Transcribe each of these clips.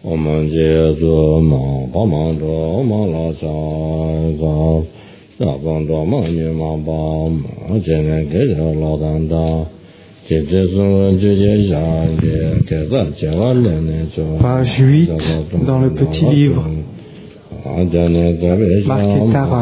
我们接着忙，帮忙着忙老小子，下班着忙女忙帮忙，今天给着老蛋大，今天是我直接下去，给咱接完了呢就。 Page 8 dans le petit livre. Marqué Tara.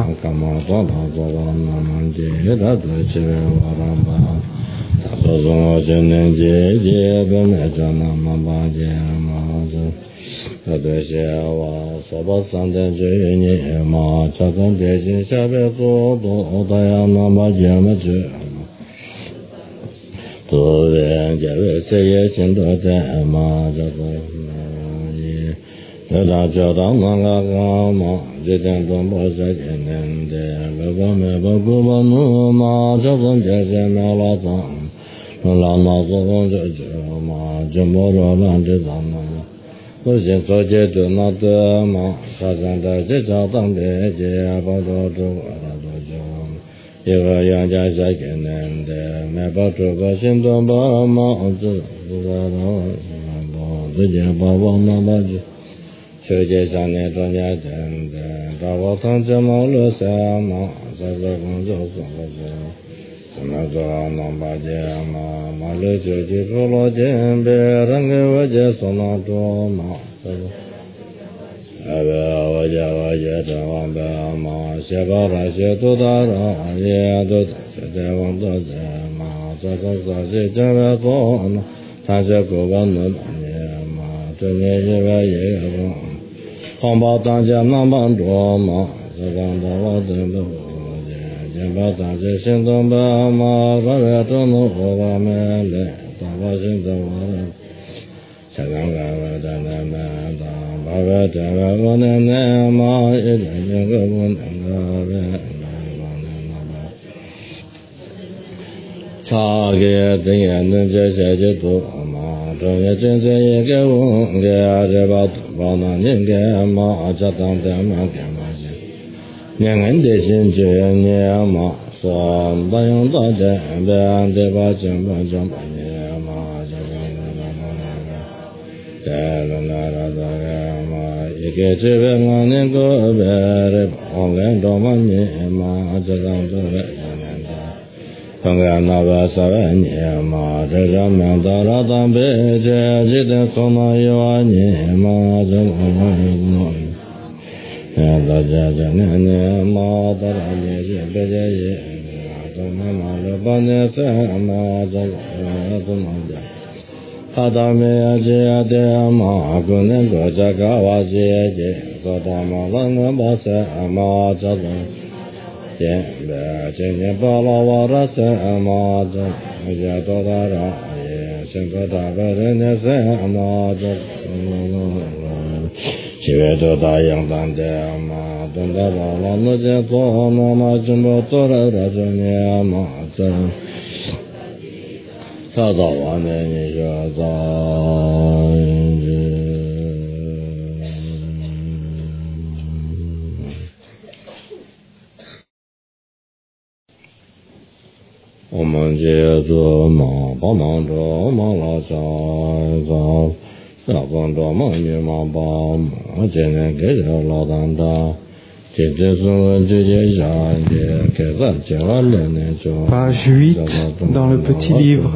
Page 8 dans le petit livre.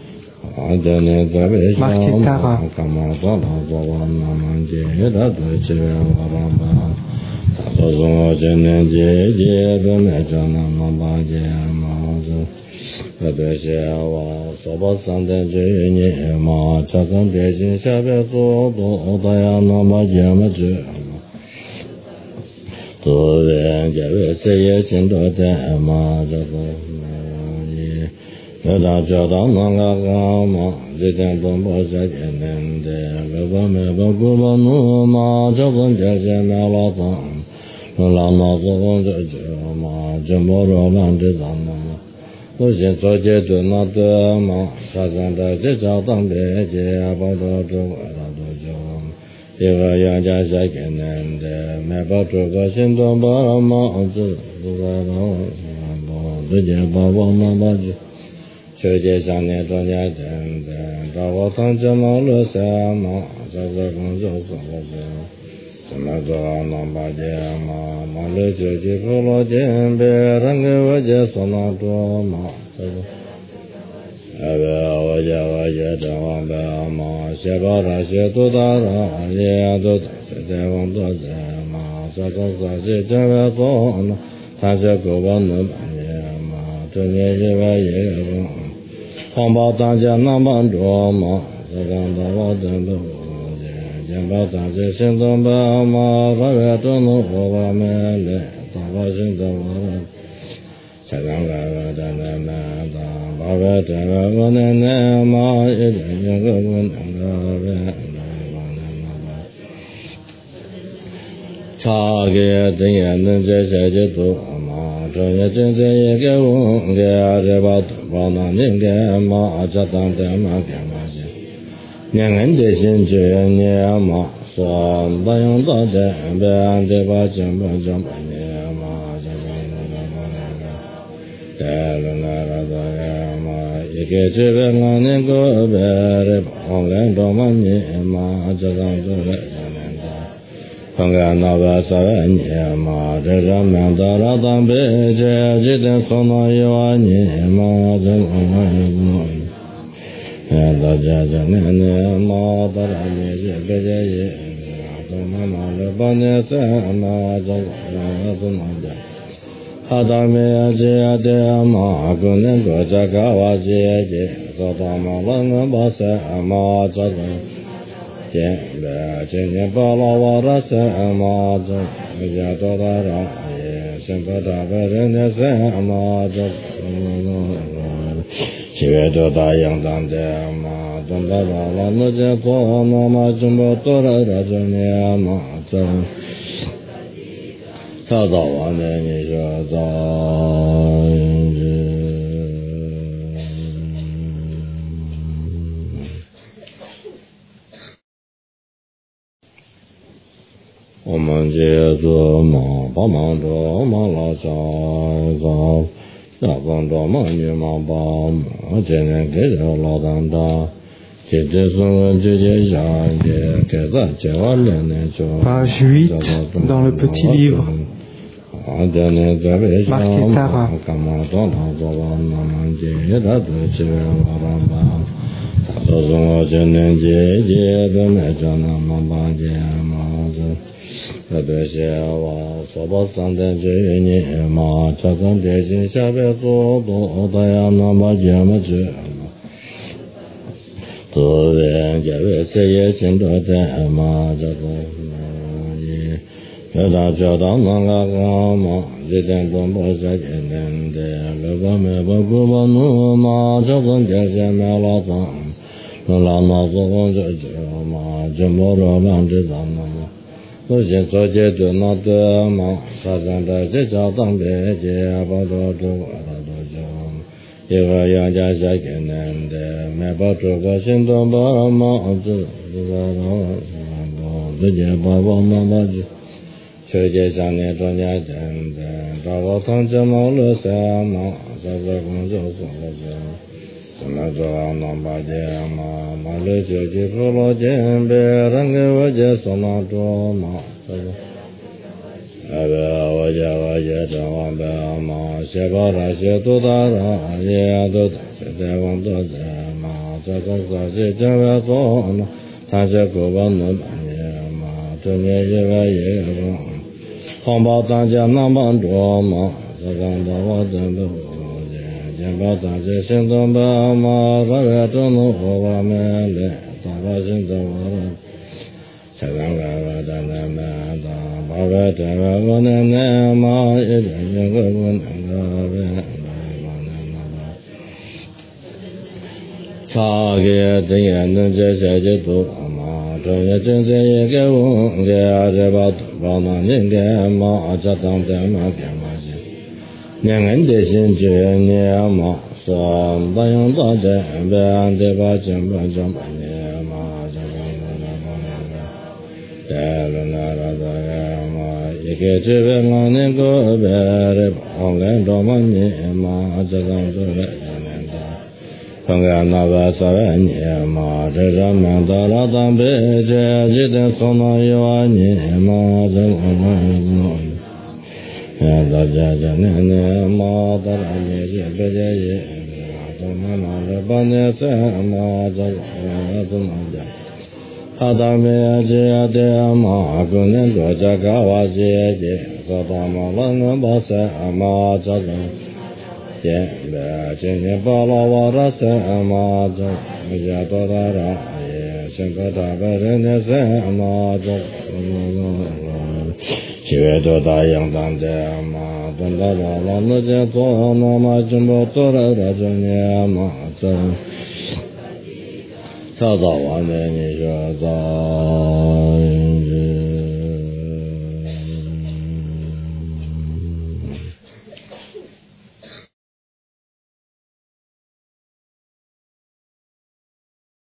Marqué Tara. 学界相念中间等等，找我曾经忙碌什么，这是工作所事，怎么做能把节嘛，忙碌就去不落见别人给我解说那多嘛，这是。我家正往北嘛，写报上写多大了，也都在往多在嘛，这个是这个做呢，他是狗帮能半年嘛，这年一万一个黄包大家能帮着嘛，这个到我等都钱包大些行动吧嘛，八月中能活吧没来，大把行动我。才让个的那么大，把个这个我那那嘛一点一个我那个呗，查给等也能这些就多嘛，这也真正也给我给这把把那人给嘛，这当的嘛给嘛去，年人的心就年嘛，说不用到这边这把钱不挣半年嘛。一个这个我那个别的旁人多么年嘛，这个都来年的，旁人那个3年嘛，这个面到了当北这几天送到1万年嘛，这个大家这年嘛，到了年是别介意，都慢慢的把年3嘛，这个都能的。他当面这的嘛，可能个这个我姐姐，做他妈了我把三嘛这个，见了今年把老我的三嘛这，也做他了也，先把他个人的三嘛这，七月就答应当的嘛，等到了我这做那么怎么多了这年嘛这。早早晚的你说早我们接着忙帮忙着忙老早早要帮着忙女忙帮忙今天给着老当大这是我直接下的给咱接完了呢就 Page 8 dans le petit livre. Marqué Tara. 东干那个三万年嘛，这上面到了当北这一定送到一万年嘛，这我们呀，大家这年年嘛，到了年节别节也，东南那这半年三嘛，这我怎么讲？他当面这的嘛，过年多这个我姐姐，这他妈老能把三嘛这个。见了今年把老娃的三妈走，也到他这也想个大个人的三妈走，七月多大阳当的嘛，等到老那些做那么全部都来到这年嘛走，早早晚的你说早。